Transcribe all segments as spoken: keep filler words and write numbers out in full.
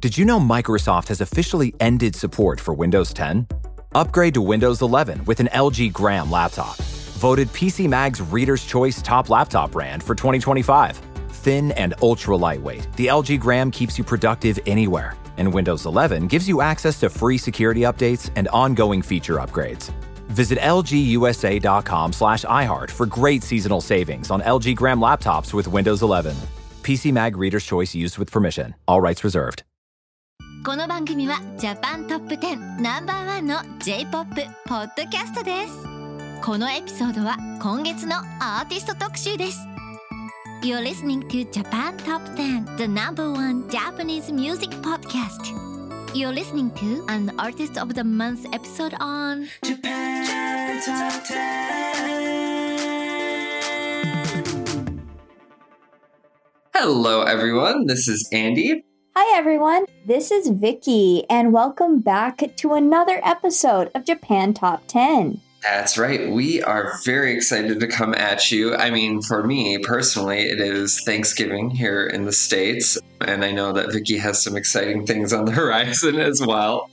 Did you know Microsoft has officially ended support for Windows ten? Upgrade to Windows eleven with an L G Gram laptop. Voted P C Mag's Reader's Choice Top Laptop Brand for twenty twenty-five. Thin and ultra lightweight, the L G Gram keeps you productive anywhere. And Windows eleven gives you access to free security updates and ongoing feature upgrades. Visit lgusa.com slash iHeart for great seasonal savings on L G Gram laptops with Windows eleven. P C Mag Reader's Choice used with permission. All rights reserved. この番組はジャパントップテンナンバーワンの J-ポップ ポッドキャストです。このエピソードは今月のアーティスト特集です。You're listening to Japan Top ten, the number one Japanese music podcast. You're listening to an Artist of the Month episode on Japan Top ten. Hello, everyone. This is Andy. Hi, everyone. This is Vicky, and welcome back to another episode of Japan Top ten. That's right. We are very excited to come at you. I mean, for me personally, it is Thanksgiving here in the States, and I know that Vicky has some exciting things on the horizon as well.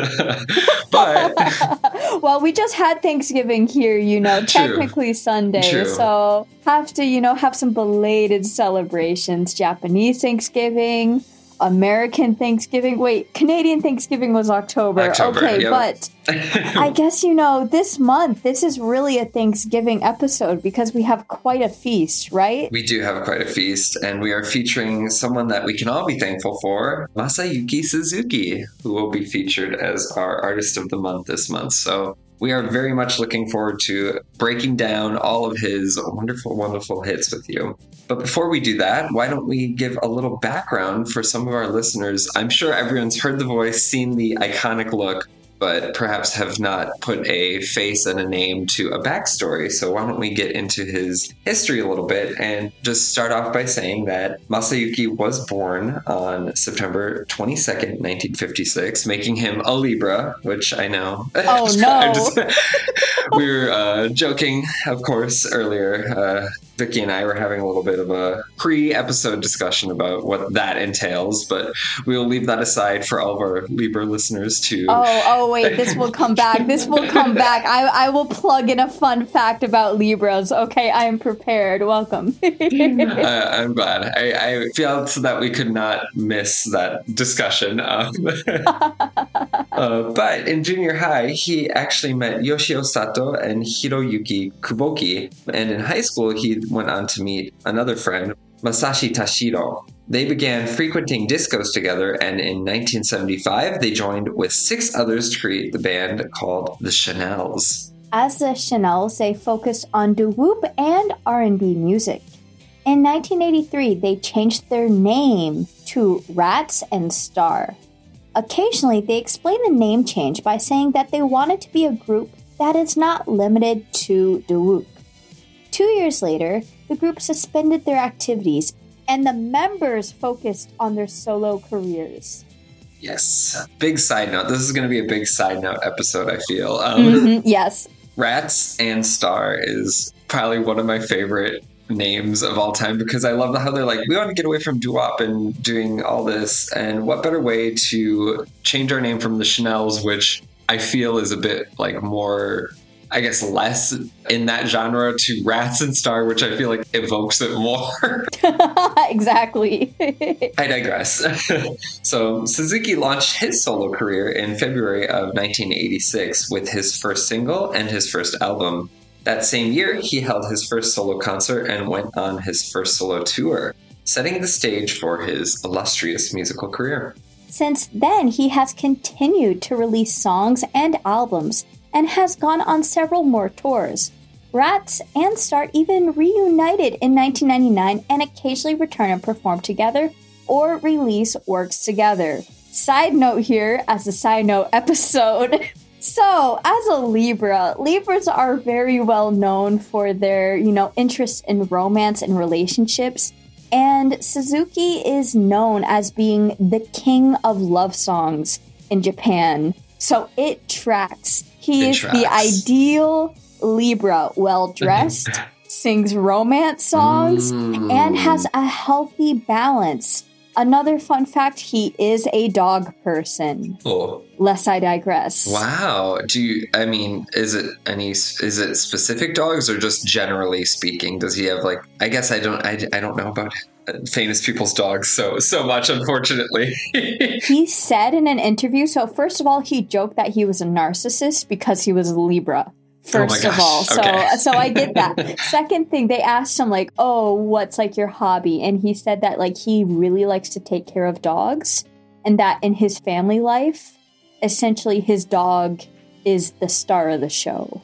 But well, we just had Thanksgiving here, you know, True. technically Sunday, True. so have to, you know, have some belated celebrations. Japanese Thanksgiving, American Thanksgiving. Wait, Canadian Thanksgiving was October. October, okay, yep. But I guess, you know, this month, this is really a Thanksgiving episode because we have quite a feast, right? We do have quite a feast, and we are featuring someone that we can all be thankful for, Masayuki Suzuki, who will be featured as our Artist of the Month this month. So we are very much looking forward to breaking down all of his wonderful, wonderful hits with you. But before we do that, why don't we give a little background for some of our listeners? I'm sure everyone's heard the voice, seen the iconic look, but perhaps have not put a face and a name to a backstory. So why don't we get into his history a little bit and just start off by saying that Masayuki was born on September twenty-second, nineteen fifty-six, making him a Libra, which I know. Oh, no. just, we were uh, joking, of course, earlier. Uh, Vicky and I were having a little bit of a pre-episode discussion about what that entails, but we will leave that aside for all of our Libra listeners to... Oh, oh, wait, this will come back. This will come back. I, I will plug in a fun fact about Libras. Okay, I am prepared. Welcome. uh, I'm glad. I, I felt that we could not miss that discussion. Um, uh, but in junior high, he actually met Yoshio Sato and Hiroyuki Kuboki, and in high school, he went on to meet another friend, Masashi Tashiro. They began frequenting discos together, and in nineteen seventy-five, they joined with six others to create the band called the Chanels. As the Chanels, they focused on doo-wop and R and B music. In nineteen eighty-three, they changed their name to Rats and Star. Occasionally, they explain the name change by saying that they wanted to be a group that is not limited to doo-wop. Two years later, the group suspended their activities, and the members focused on their solo careers. Yes. Big side note. This is going to be a big side note episode, I feel. Um, Mm-hmm, yes. Rats and Star is probably one of my favorite names of all time because I love how they're like, we want to get away from doo-wop and doing all this. And what better way to change our name from the Chanels, which I feel is a bit like more... I guess less in that genre, to Rats and Star, which I feel like evokes it more. Exactly. I digress. So Suzuki launched his solo career in February of nineteen eighty-six with his first single and his first album. That same year, he held his first solo concert and went on his first solo tour, setting the stage for his illustrious musical career. Since then, he has continued to release songs and albums and has gone on several more tours. Rats and Star even reunited in nineteen ninety-nine and occasionally return and perform together or release works together. Side note here, as a side note episode. So, as a Libra, Libras are very well known for their, you know, interest in romance and relationships. And Suzuki is known as being the king of love songs in Japan. So it tracks. He it is tracks. the ideal Libra, well-dressed, sings romance songs, mm. and has a healthy balance Another fun fact, he is a dog person. Oh. Lest I digress. Wow. Do you, I mean, is it any, is it specific dogs or just generally speaking? Does he have like, I guess I don't, I, I don't know about famous people's dogs so, so much, unfortunately. He said in an interview, so first of all, he joked that he was a narcissist because he was a Libra. First oh of all, so okay. so I get that. Second thing, they asked him like, "Oh, what's like your hobby?" And he said that like he really likes to take care of dogs, and that in his family life, essentially his dog is the star of the show.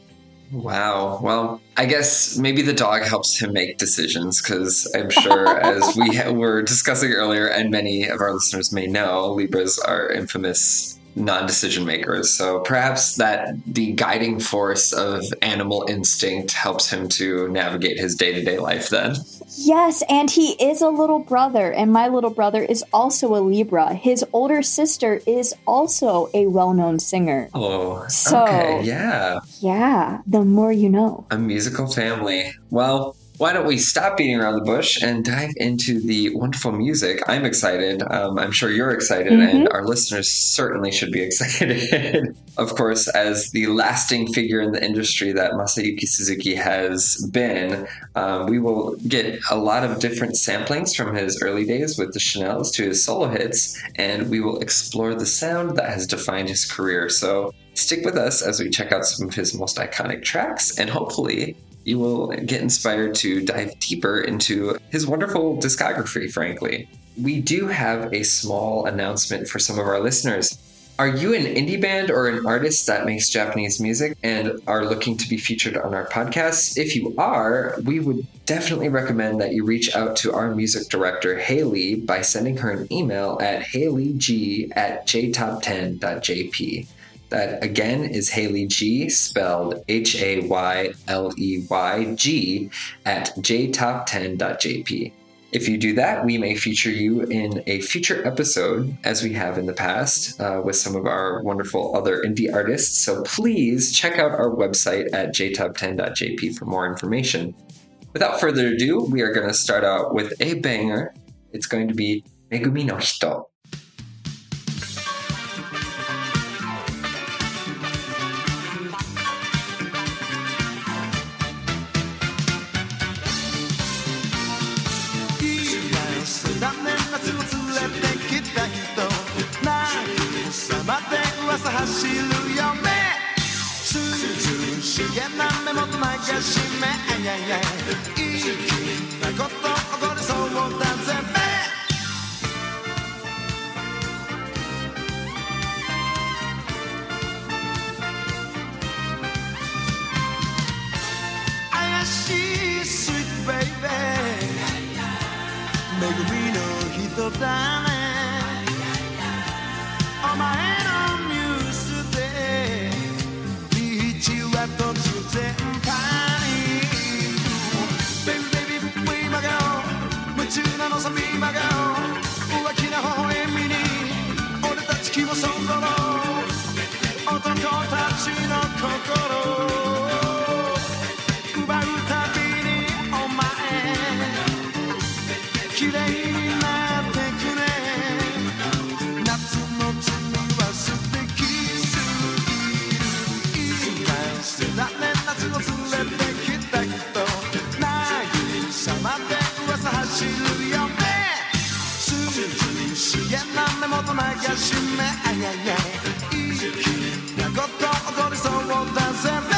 Wow. Well, I guess maybe the dog helps him make decisions because I'm sure, as we ha- were discussing earlier, and many of our listeners may know, Libras are infamous non-decision makers. So perhaps that the guiding force of animal instinct helps him to navigate his day-to-day life then. Yes, and he is a little brother, and my little brother is also a Libra. His older sister is also a well-known singer. Oh, so, okay, yeah. Yeah, the more you know. A musical family. Well, why don't we stop beating around the bush and dive into the wonderful music? I'm excited. Um, I'm sure you're excited, mm-hmm. and our listeners certainly should be excited. Of course, as the lasting figure in the industry that Masayuki Suzuki has been, um, we will get a lot of different samplings from his early days with the Chanels to his solo hits, and we will explore the sound that has defined his career. So stick with us as we check out some of his most iconic tracks, and hopefully you will get inspired to dive deeper into his wonderful discography, frankly. We do have a small announcement for some of our listeners. Are you an indie band or an artist that makes Japanese music and are looking to be featured on our podcast? If you are, we would definitely recommend that you reach out to our music director, Haley, by sending her an email at haleyg at j top ten dot j p. That, again, is Haley G, spelled H A Y L E Y G, at j top ten dot j p. If you do that, we may feature you in a future episode, as we have in the past, uh, with some of our wonderful other indie artists. So please check out our website at j top ten dot j p for more information. Without further ado, we are going to start out with a banger. It's going to be Megumi no Hito. 走るよね涼しげな目元流し目あやや粋なこと起こりそうだぜね怪しい Sweet Baby 恵みの人だねお前のニュースでビーチは突然パニック Baby Baby Baby 真顔夢中なのさ見真顔浮気な微笑みに俺たち気もそぞろ男たちの心奪うたびにお前綺麗になってくね夏の罪は素敵すぎる今捨てられ夏を連れてきた人渚まで噂走るよね涼しげな目元流し目あやや粋なこと起こりそうだぜね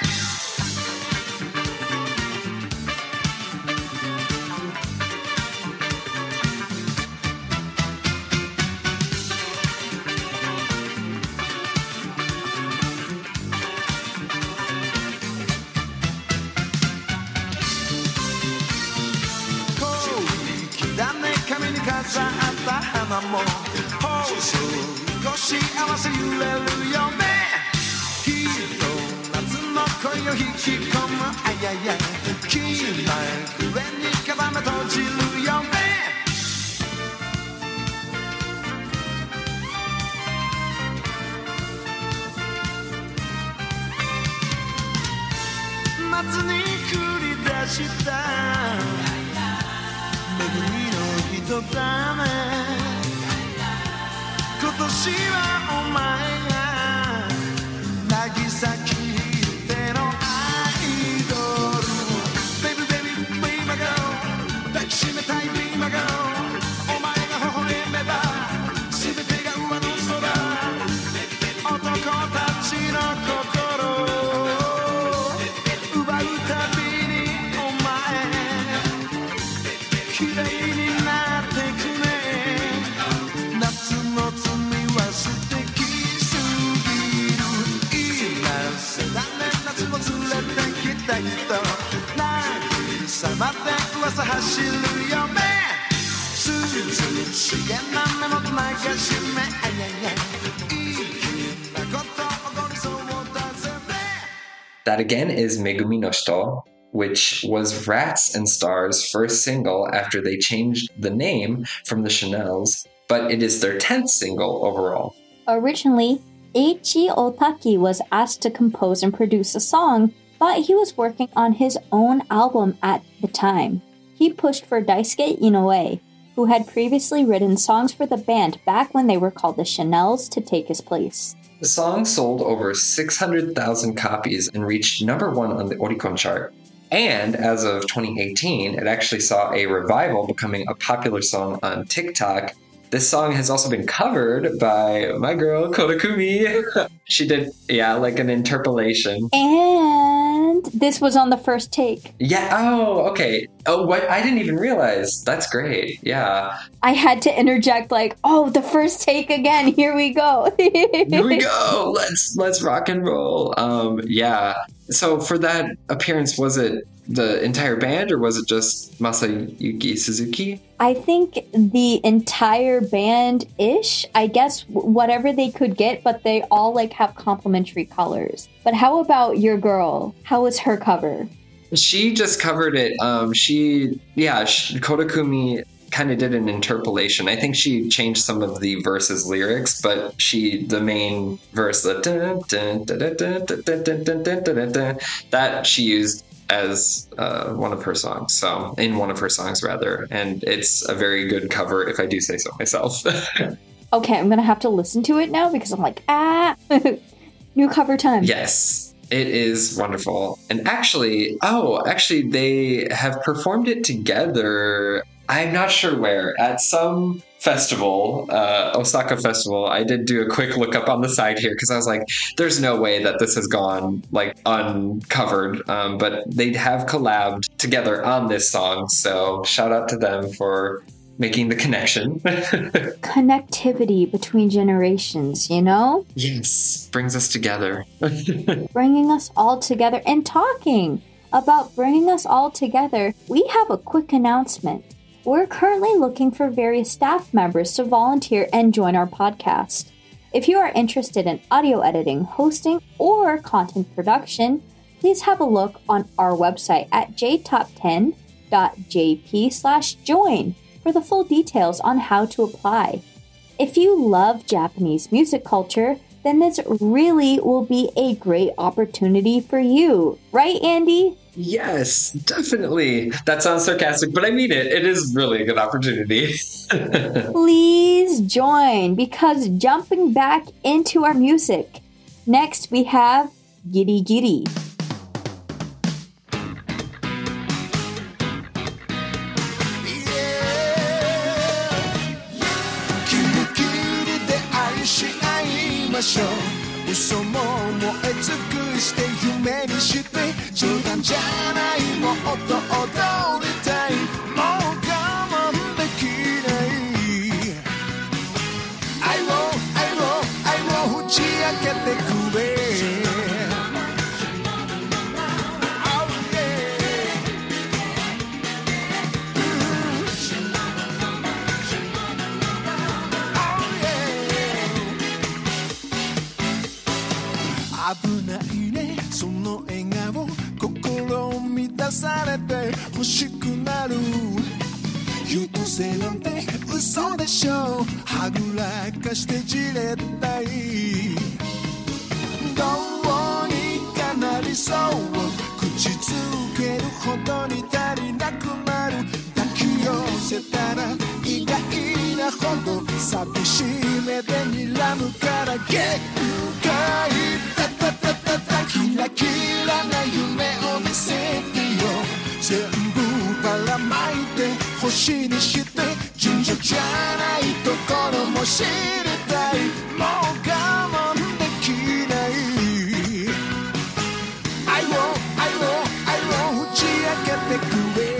飾った花も放送少し合わせ揺れるよねきっと夏の恋を引き込むあやや気前くれに固め閉じるよね夏に繰り出した恵みの人だね今年はお前が渚切ってのアイドル Baby baby be my girl 抱きしめたい be my girl お前が微笑めば全てが上の空男たちの心奪うたびにお前綺麗になってくね夏の罪は素敵すぎる今世だね夏も連れてきた人何様って噂走るよね涼しげな目も流し目あややいいなこと起こりそうだぜね That again is Megumi no Shito, which was Rats and Stars' first single after they changed the name from the Chanels, but it is their tenth single overall. Originally, Eiichi Otaki was asked to compose and produce a song, but he was working on his own album at the time. He pushed for Daisuke Inoue, who had previously written songs for the band back when they were called the Chanels, to take his place. The song sold over six hundred thousand copies and reached number one on the Oricon chart. And as of twenty eighteen, it actually saw a revival, becoming a popular song on TikTok. This song has also been covered by my girl, Kodakumi. She did, yeah, like an interpolation. And this was on the first take. Yeah, oh, okay. Oh, what? I didn't even realize. That's great. Yeah. I had to interject like, oh, the first take again. Here we go. Here we go. Let's let's rock and roll. Um, yeah. So for that appearance, was it the entire band or was it just Masayuki Suzuki? I think the entire band-ish. I guess whatever they could get, but they all like have complementary colors. But how about your girl? How was her cover? She just covered it. Um, she, yeah, she, Kodakumi kind of did an interpolation. I think she changed some of the verses lyrics, but she, the main verse, the dun, dun, dun, dun, dun, dun, dun, dun, dun, dun, dun, that she used as uh, one of her songs. So in one of her songs rather, and it's a very good cover if I do say so myself. Okay, I'm gonna have to listen to it now because I'm like, ah, new cover time. Yes. It is wonderful. And actually, oh, actually, they have performed it together. I'm not sure where. At some festival, uh, Osaka Festival. I did do a quick look up on the side here because I was like, there's no way that this has gone like uncovered. Um, but they have collabed together on this song. So shout out to them for making the connection. Connectivity between generations, you know? Yes, brings us together. Bringing us all together and talking about bringing us all together. We have a quick announcement. We're currently looking for various staff members to volunteer and join our podcast. If you are interested in audio editing, hosting, or content production, please have a look on our website at j top ten dot j p slash join. for the full details on how to apply. If you love Japanese music culture, then this really will be a great opportunity for you. Right, Andy? Yes, definitely. That sounds sarcastic, but I mean it. It is really a good opportunity. Please join, because jumping back into our music. Next, we have Giri Giri. 「嘘も燃え尽くして夢にして冗談じゃないもっと踊りたいもう我慢できない」「愛を愛を愛を打ち明けてくれ」危ないねその笑顔心を満たされて欲しくなる優等生なんて嘘でしょはぐらかしてじれったいどうにかなりそう口づけるほどに足りなくなる抱き寄せたら意外なほど寂しい目で睨むから限界タタタタタキラキラな夢を見せてよ全部ばらまいて星にして順序じゃないところも知りたいもう我慢できない愛を愛を愛を打ち明けてくれ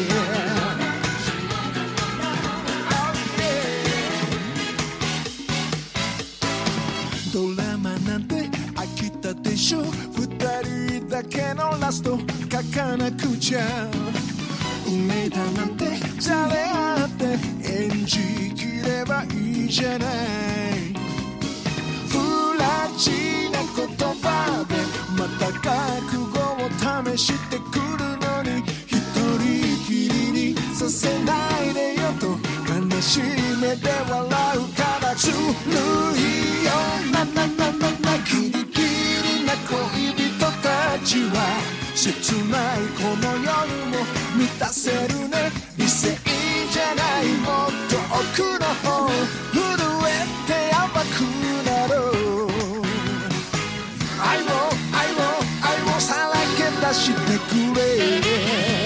ドラマなんて飽きたでしょ二人だけのラスト書かなくちゃ運命だなんてじゃれ合って演じきればいいじゃない不らちな言葉でまた覚悟を試してくるのに一人きりにさせないでよと悲しい目で笑うからずるいよなななななギリギリな恋人たちは切ないこの夜も満たせるね理性じゃないもっと奥の方震えて甘くなろう愛を愛を愛をさらけ出してくれ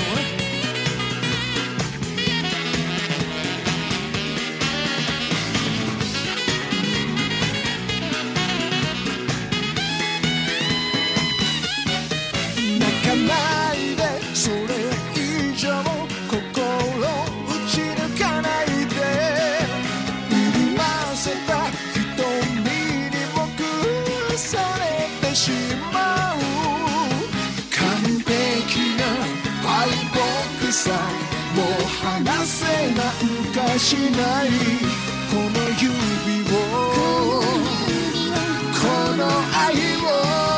ないでそれ以上心打ち抜かないで入りませた瞳に僕されてしまう完璧な敗北さもう離せなんかしないこの指をこの愛を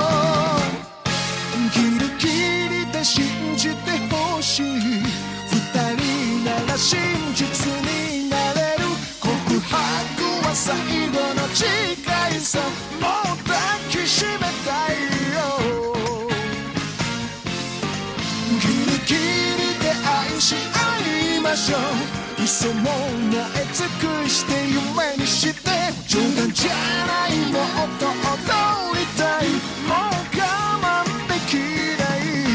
信じてほしい二人なら真実になれる告白は最後の誓いさもう抱きしめたいよギリギリで愛し合いましょう嘘も燃え尽くして夢にして冗談じゃないもっと踊りたいもう我慢できない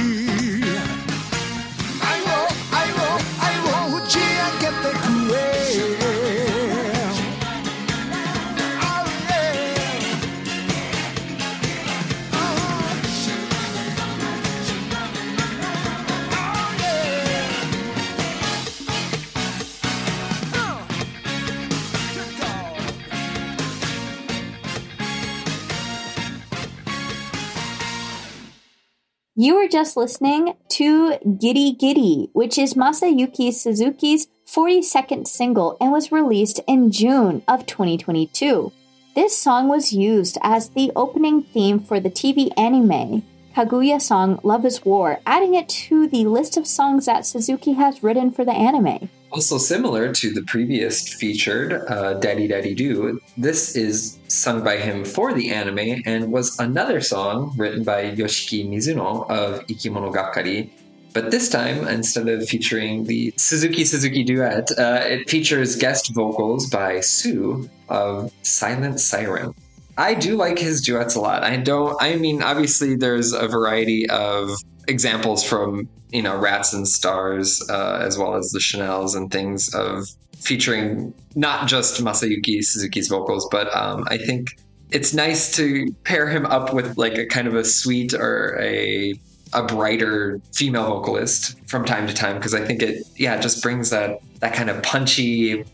You were just listening to Giddy Giddy, which is Masayuki Suzuki's forty-second single and was released in June of twenty twenty-two. This song was used as the opening theme for the T V anime Kaguya song Love is War, adding it to the list of songs that Suzuki has written for the anime. Also similar to the previous featured, uh, Daddy Daddy Do, this is sung by him for the anime and was another song written by Yoshiki Mizuno of Ikimonogatari. But this time, instead of featuring the Suzuki-Suzuki duet, uh, it features guest vocals by Sue of Silent Siren. I do like his duets a lot. I don't, I mean, obviously there's a variety of examples from, you know, Rats and Stars, uh, as well as the Chanels and things of featuring not just Masayuki Suzuki's vocals, but um, I think it's nice to pair him up with like a kind of a sweet or a a brighter female vocalist from time to time, because I think it, yeah, it just brings that that kind of punchy,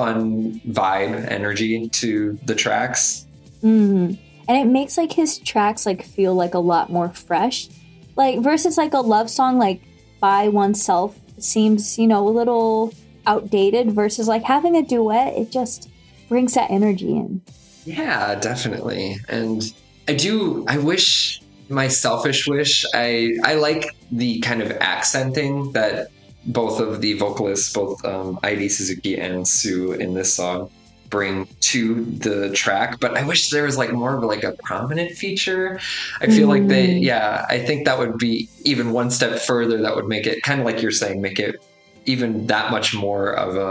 fun vibe energy to the tracks. Mm-hmm. And it makes like his tracks like feel like a lot more fresh, like versus like a love song like by oneself seems, you know, a little outdated, versus like having a duet, it just brings that energy in. Yeah, definitely. And I do, I wish, my selfish wish, I, I like the kind of accenting that both of the vocalists, both um, Airi Suzuki and Sue in this song, bring to the track, but I wish there was like more of like a prominent feature. I feel mm. like they, yeah, I think that would be even one step further. That would make it kind of like you're saying, make it even that much more of a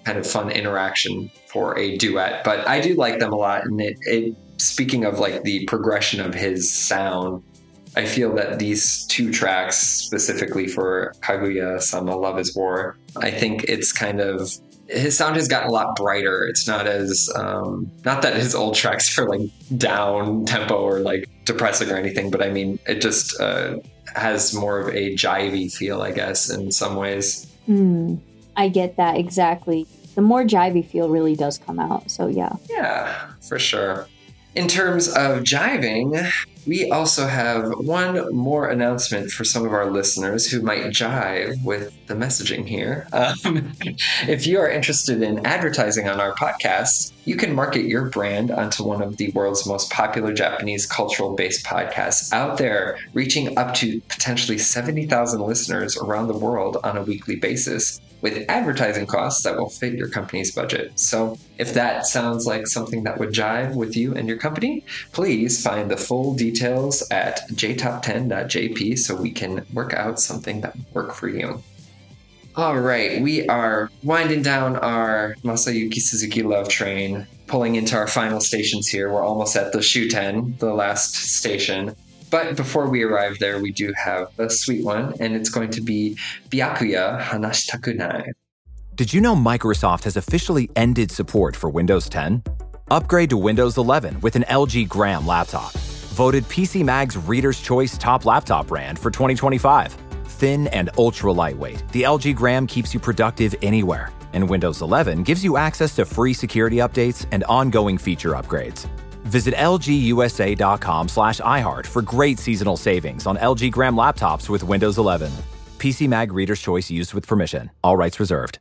kind of fun interaction for a duet. But I do like them a lot. And it, it speaking of like the progression of his sound, I feel that these two tracks, specifically for Kaguya-sama Love is War, I think it's kind of, his sound has gotten a lot brighter. It's not as, um, not that his old tracks are like down tempo or like depressing or anything, but I mean, it just uh, has more of a jivey feel, I guess, in some ways. Mm, I get that, exactly. The more jivey feel really does come out, so yeah. Yeah, for sure. In terms of jiving, we also have one more announcement for some of our listeners who might jive with the messaging here. Um, if you are interested in advertising on our podcast, you can market your brand onto one of the world's most popular Japanese cultural-based podcasts out there, reaching up to potentially seventy thousand listeners around the world on a weekly basis, with advertising costs that will fit your company's budget. So if that sounds like something that would jive with you and your company, please find the full details at j top ten dot j p so we can work out something that will work for you. All right, we are winding down our Masayuki Suzuki love train, pulling into our final stations here. We're almost at the Shuten, the last station. But before we arrive there, we do have a sweet one, and it's going to be Byakuya Hanashitaku Nai. Did you know Microsoft has officially ended support for Windows ten? Upgrade to Windows eleven with an L G Gram laptop. Voted P C Mag's Reader's Choice Top Laptop Brand for twenty twenty-five. Thin and ultra lightweight, the L G Gram keeps you productive anywhere. And Windows eleven gives you access to free security updates and ongoing feature upgrades. Visit lgusa.com slash iHeart for great seasonal savings on L G Gram laptops with Windows eleven. P C Mag Reader's Choice used with permission. All rights reserved.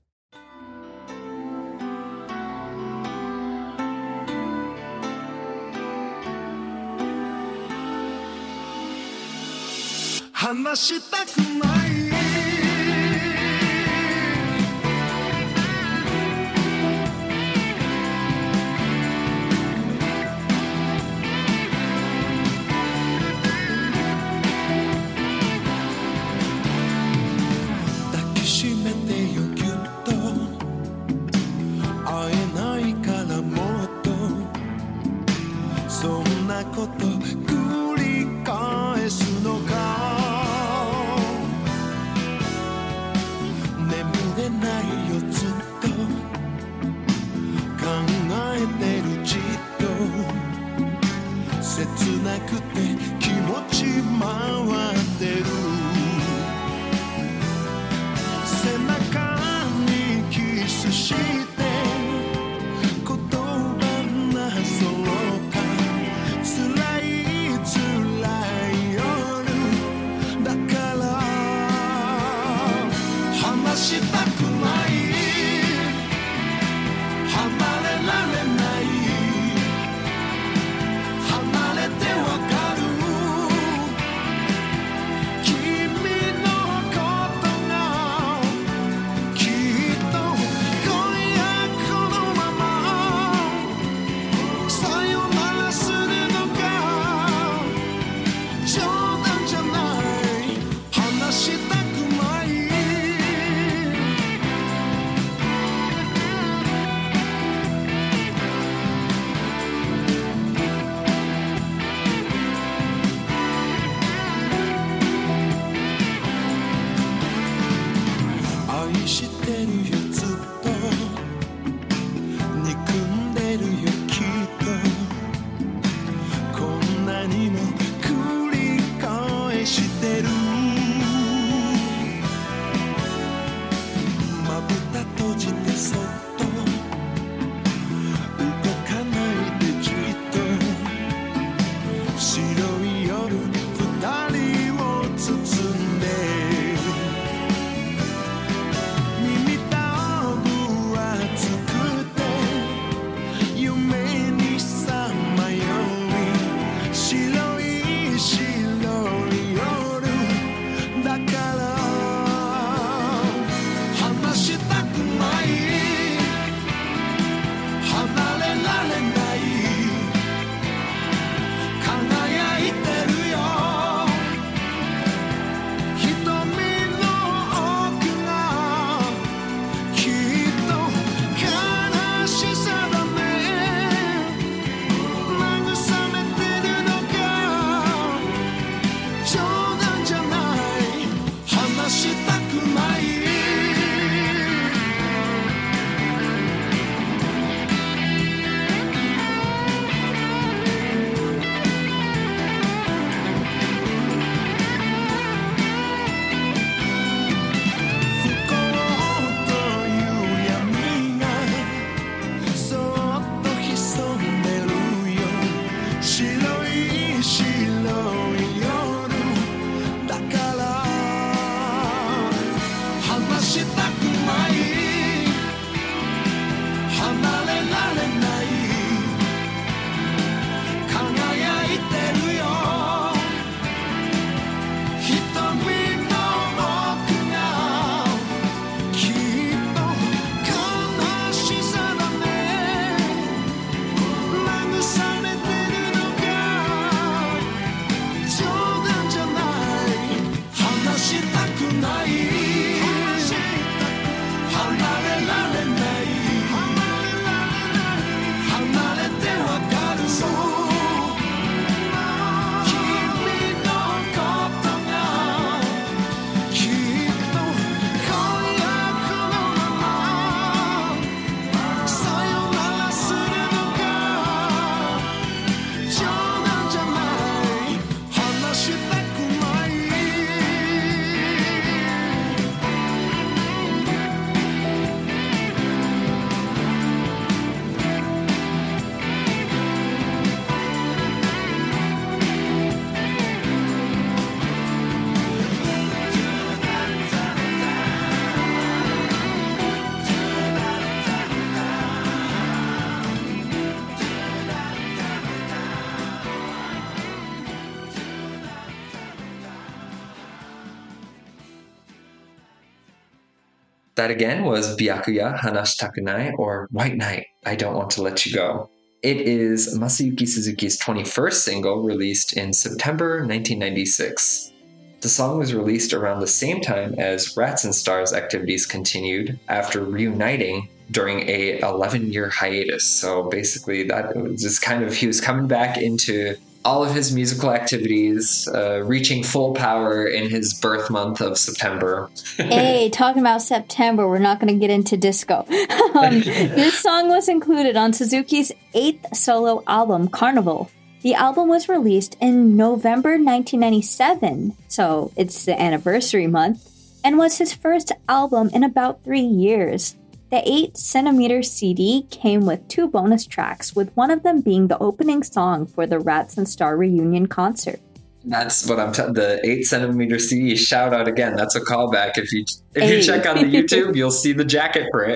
That again was Byakuya Hanashitakunai, or White Knight, I Don't Want to Let You Go. It is Masayuki Suzuki's twenty-first single, released in September nineteen ninety-six. The song was released around the same time as Rats and Stars activities continued after reuniting during a eleven-year hiatus. So basically that was just kind of, he was coming back into all of his musical activities, uh, reaching full power in his birth month of September. Hey, talking about September, we're not going to get into disco. um, this song was included on Suzuki's eighth solo album, Carnival. The album was released in November nineteen ninety-seven, so it's the anniversary month, and was his first album in about three years. The eight centimeter C D came with two bonus tracks, with one of them being the opening song for the Rats and Star reunion concert. That's what I'm telling. The eight centimeter C D, shout out again. That's a callback. If you if you hey. check on the YouTube, you'll see the jacket print.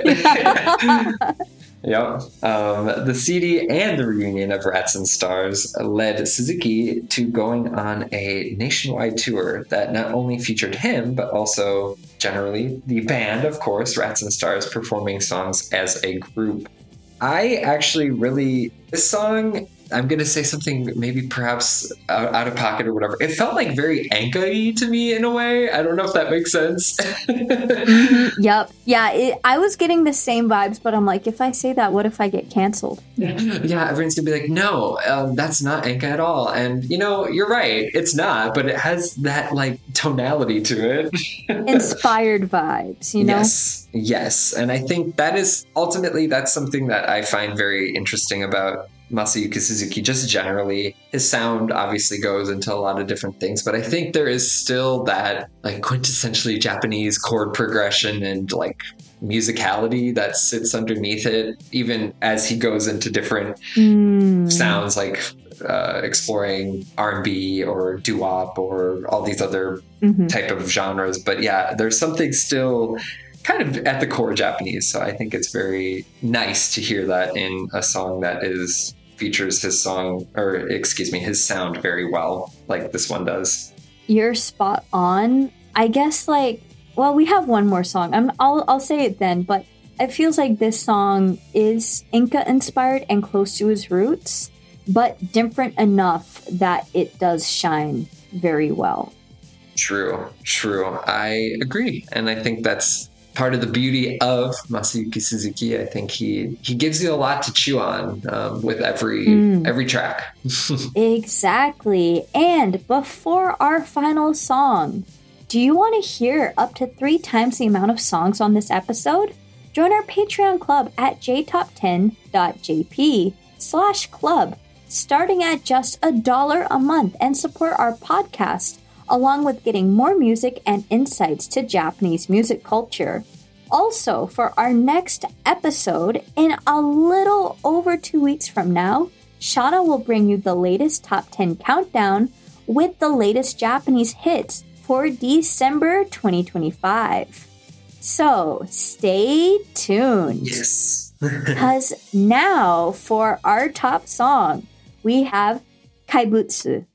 Yep. Um, the C D and the reunion of Rats and Stars led Suzuki to going on a nationwide tour that not only featured him, but also generally the band, of course, Rats and Stars, performing songs as a group. I actually really, this song, I'm going to say something maybe perhaps out, out of pocket or whatever. It felt like very Enka-y to me in a way. I don't know if that makes sense. mm-hmm. Yep. Yeah, it, I was getting the same vibes, but I'm like, if I say that, what if I get canceled? Yeah, everyone's going to be like, no, um, that's not Enka at all. And, you know, you're right. It's not, but it has that, like, tonality to it. Inspired vibes, you know? Yes, yes. And I think that is, ultimately, that's something that I find very interesting about Masayuki Suzuki, just generally. His sound obviously goes into a lot of different things, but I think there is still that like quintessentially Japanese chord progression and like musicality that sits underneath it, even as he goes into different mm. sounds like uh, exploring R and B or doo-wop or all these other mm-hmm. type of genres. But yeah, there's something still kind of at the core Japanese. So I think it's very nice to hear that in a song that is features his song, or excuse me, his sound very well, like this one does. You're spot on. I guess like, well, we have one more song. I'm, I'll, I'll say it then, but it feels like this song is Enka inspired and close to his roots, but different enough that it does shine very well. True, true. I agree. And I think that's part of the beauty of Masayuki Suzuki. I think he he gives you a lot to chew on um, with every mm. every track. Exactly. And before our final song, do you want to hear up to three times the amount of songs on this episode? Join our Patreon club at j top ten dot j p slash club, starting at just a dollar a month, and support our podcast, along with getting more music and insights to Japanese music culture. Also, for our next episode, in a little over two weeks from now, Shauna will bring you the latest top ten countdown with the latest Japanese hits for December twenty twenty-five. So, stay tuned. Yes. Because now, for our top song, we have Kaibutsu.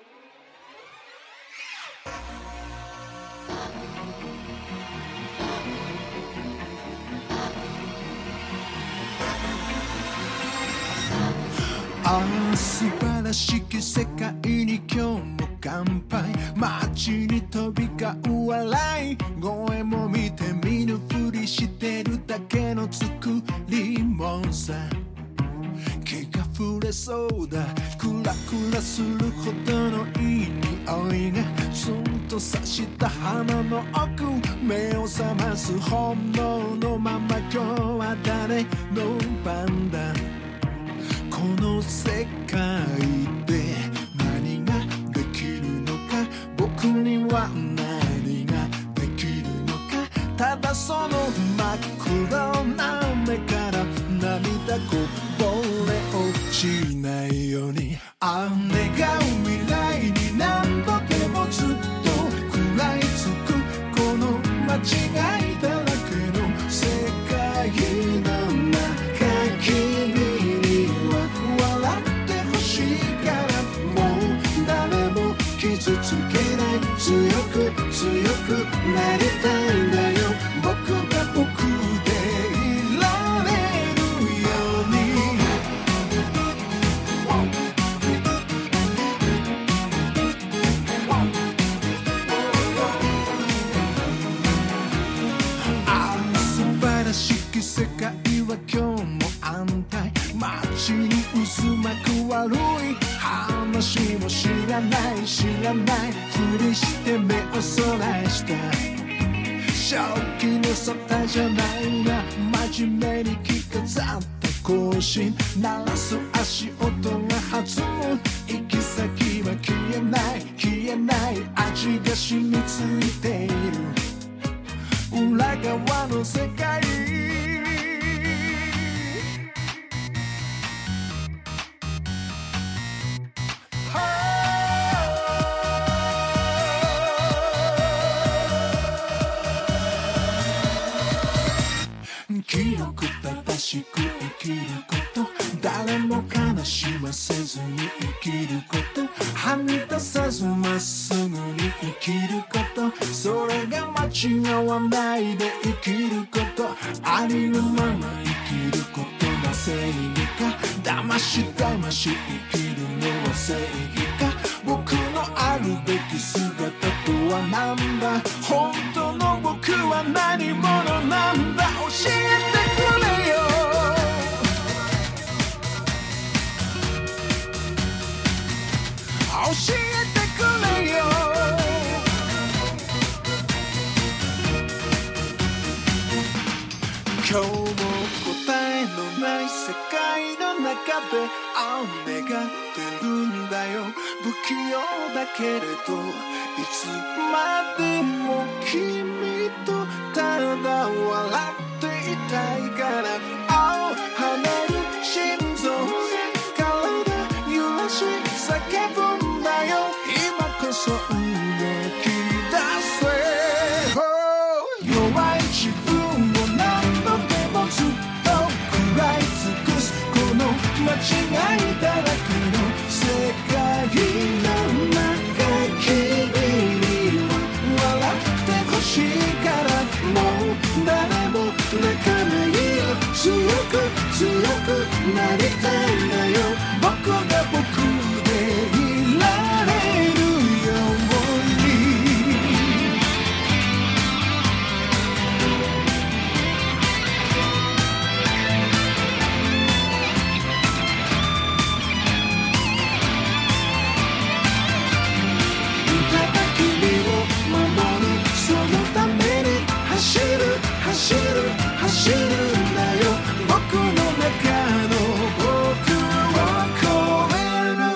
素晴らしき世界に今日も乾杯街に飛び交う笑い声も見て見ぬふりしてるだけの作りもんさ気が触れそうだクラクラするほどのいい匂いがツンと刺した鼻の奥目を覚ます本能のまま今日は誰の番だこの世界で何ができるのか僕には何ができるのかただその真っ黒な目から涙こぼれ落ちないようにあ願う未来に何度でもずっと食らいつくこの間違いだらけの世界の中君傷つけない強く強くなりたいんだよ僕が僕薄まく悪い話も知らない知らないふりして目をそらした正気の沙汰じゃないな真面目に着飾った行進鳴らす足音が弾む行き先は消えない消えない味が染みついている裏側の世界清く正しく生きること誰も悲しませずに生きることはみ出さずまっすぐに生きることそれが間違わないで生きることありのまま生きることが正義か騙し騙し生きるのは正義か僕のあるべき姿とは何だ本当の僕は何者なんだ教えてくれよ教えてくれよ今日も答えのない世界の中で雨が出るんだよ不器用だけれどいつまでも君とただ笑っていたいから青跳ねる心臓で体揺らし叫ぶんだよ今こそ動き出せ、oh、弱い自分を何度でもずっと食らい尽くすこの間違いだらけの世界の中君には笑ってほしいからもう誰も泣かないよ強く強くなりたいんだよ僕が僕でいられるようにただ君を守るそのために走る走る走るんだよ僕の中の僕を超える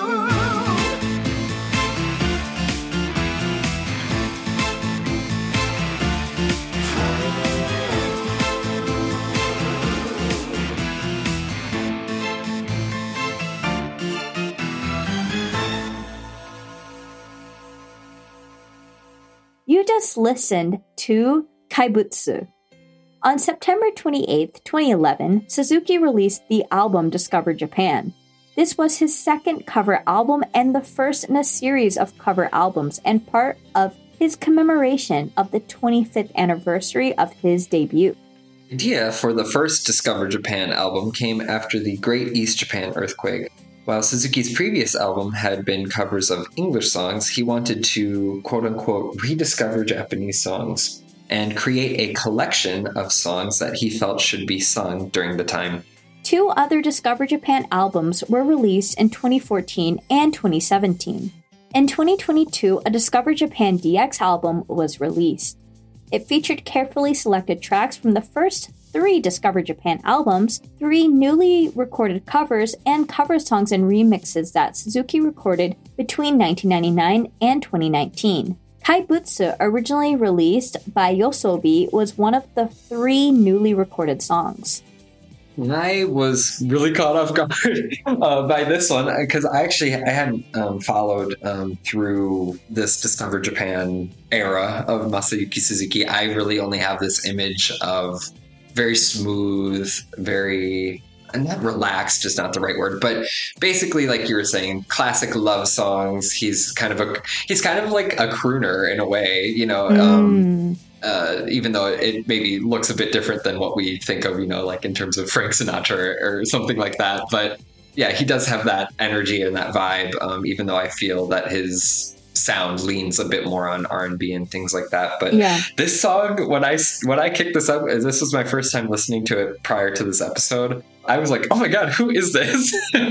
You just listened to Kaibutsu. On September twenty-eighth, twenty eleven, Suzuki released the album Discover Japan. This was his second cover album and the first in a series of cover albums and part of his commemoration of the twenty-fifth anniversary of his debut. The idea for the first Discover Japan album came after the Great East Japan earthquake. While Suzuki's previous album had been covers of English songs, he wanted to, quote-unquote, rediscover Japanese songs and create a collection of songs that he felt should be sung during the time. Two other Discover Japan albums were released in twenty fourteen and twenty seventeen. In twenty twenty-two, a Discover Japan D X album was released. It featured carefully selected tracks from the first three Discover Japan albums, three newly recorded covers, and cover songs and remixes that Suzuki recorded between nineteen ninety-nine and twenty nineteen. Kaibutsu, originally released by Yosobi, was one of the three newly recorded songs. I was really caught off guard uh, by this one because I actually I hadn't um, followed um, through this Discover Japan era of Masayuki Suzuki. I really only have this image of very smooth, very not relaxed is not the right word, but basically, like you were saying, classic love songs. He's kind of a he's kind of like a crooner in a way, you know. Mm. Um, Uh, even though it maybe looks a bit different than what we think of, you know, like in terms of Frank Sinatra or, or something like that. But yeah, he does have that energy and that vibe, um, even though I feel that his sound leans a bit more on R and B and things like that. But yeah. This song, when I, when I kicked this up, this was my first time listening to it prior to this episode. I was like, oh my god, who is this?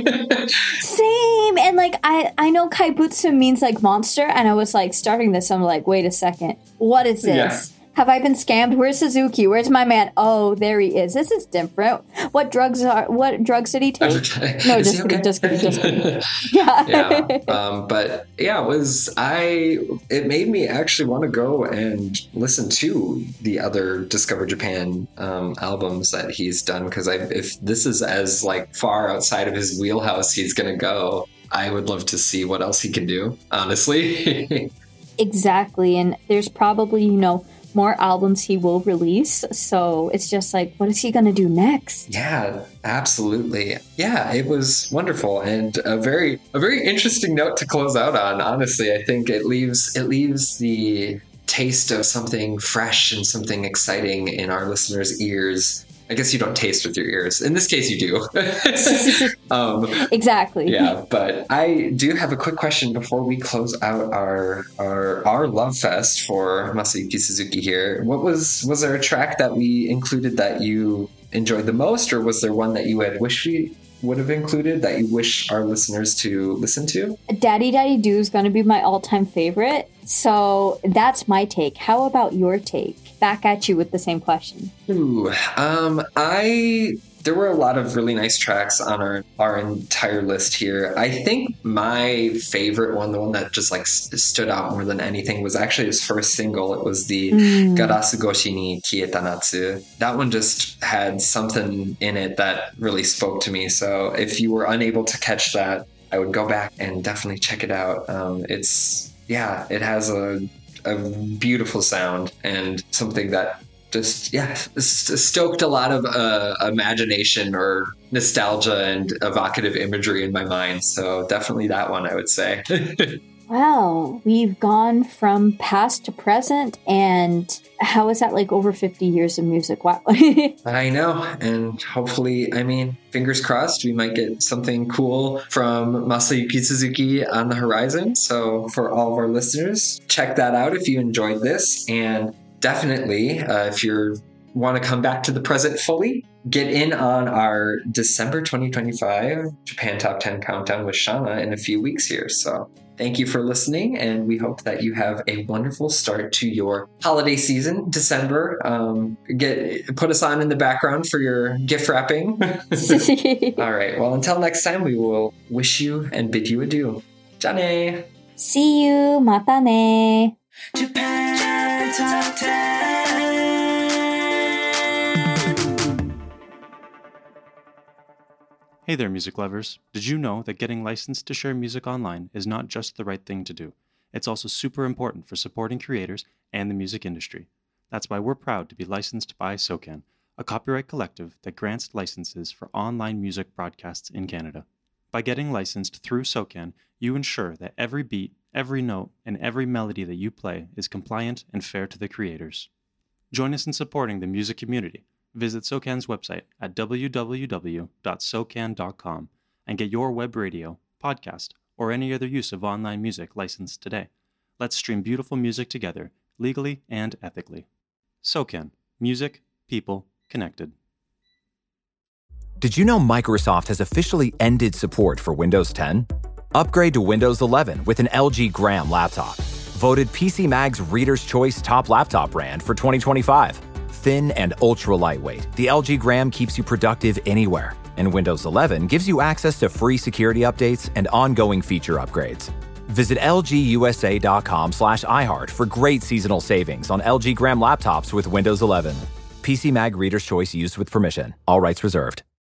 Same. And like, I, I know Kaibutsu means like monster. And I was like, starting this, I'm like, wait a second. What is this? Yeah. Have I been scammed? Where's Suzuki? Where's my man? Oh, there he is. This is different. What drugs are? What drugs did he take? Okay. No, is just kidding, okay? just kidding, just kidding. Yeah. yeah. Um, but yeah, it was I. It made me actually want to go and listen to the other Discover Japan um, albums that he's done, because I, if this is as like far outside of his wheelhouse he's gonna go, I would love to see what else he can do. Honestly. Exactly, and there's probably, you know, more albums he will release, so it's just like, what is he gonna do next? Yeah, absolutely. Yeah, it was wonderful, and a very a very interesting note to close out on. Honestly, I think it leaves it leaves the taste of something fresh and something exciting in our listeners' ears. I guess you don't taste with your ears. In this case, you do. um, exactly. Yeah, but I do have a quick question before we close out our our our love fest for Masayuki Suzuki here. What was was there a track that we included that you enjoyed the most, or was there one that you had wished we would have included that you wish our listeners to listen to? Daddy Daddy Do is going to be my all-time favorite. So that's my take. How about your take? Back at you with the same question. Ooh, um, I there were a lot of really nice tracks on our our entire list here. I think my favorite one, the one that just like st- stood out more than anything, was actually his first single. It was the mm. Garasu Goshi ni Kieta Natsu. That one just had something in it that really spoke to me. So if you were unable to catch that, I would go back and definitely check it out. Um, it's yeah, it has a a beautiful sound and something that just, yeah, stoked a lot of uh, imagination or nostalgia and evocative imagery in my mind. So definitely that one, I would say. Wow, we've gone from past to present, and how is that like over fifty years of music? Wow. I know, and hopefully, I mean, fingers crossed, we might get something cool from Masayuki Suzuki on the horizon. So for all of our listeners, check that out if you enjoyed this, and definitely, uh, if you want to come back to the present fully, get in on our December twenty twenty-five Japan Top ten Countdown with Shauna in a few weeks here. So thank you for listening, and we hope that you have a wonderful start to your holiday season, December. Um, get put us on in the background for your gift wrapping. All right. Well, until next time, we will wish you and bid you adieu. Jane. See you. Mata ne. Japan Top ten. Hey there, music lovers. Did you know that getting licensed to share music online is not just the right thing to do? It's also super important for supporting creators and the music industry. That's why we're proud to be licensed by SOCAN, a copyright collective that grants licenses for online music broadcasts in Canada. By getting licensed through SOCAN, you ensure that every beat, every note, and every melody that you play is compliant and fair to the creators. Join us in supporting the music community. Visit SOCAN's website at w w w dot socan dot com and get your web radio, podcast, or any other use of online music licensed today. Let's stream beautiful music together, legally and ethically. SOCAN. Music, people, connected. Did you know Microsoft has officially ended support for Windows ten? Upgrade to Windows eleven with an L G Gram laptop. Voted P C Mag's Reader's Choice Top Laptop Brand for twenty twenty-five. Thin and ultra lightweight, the L G Gram keeps you productive anywhere. And Windows eleven gives you access to free security updates and ongoing feature upgrades. Visit L G U S A dot com slash iHeart for great seasonal savings on L G Gram laptops with Windows eleven. P C Mag Reader's Choice used with permission. All rights reserved.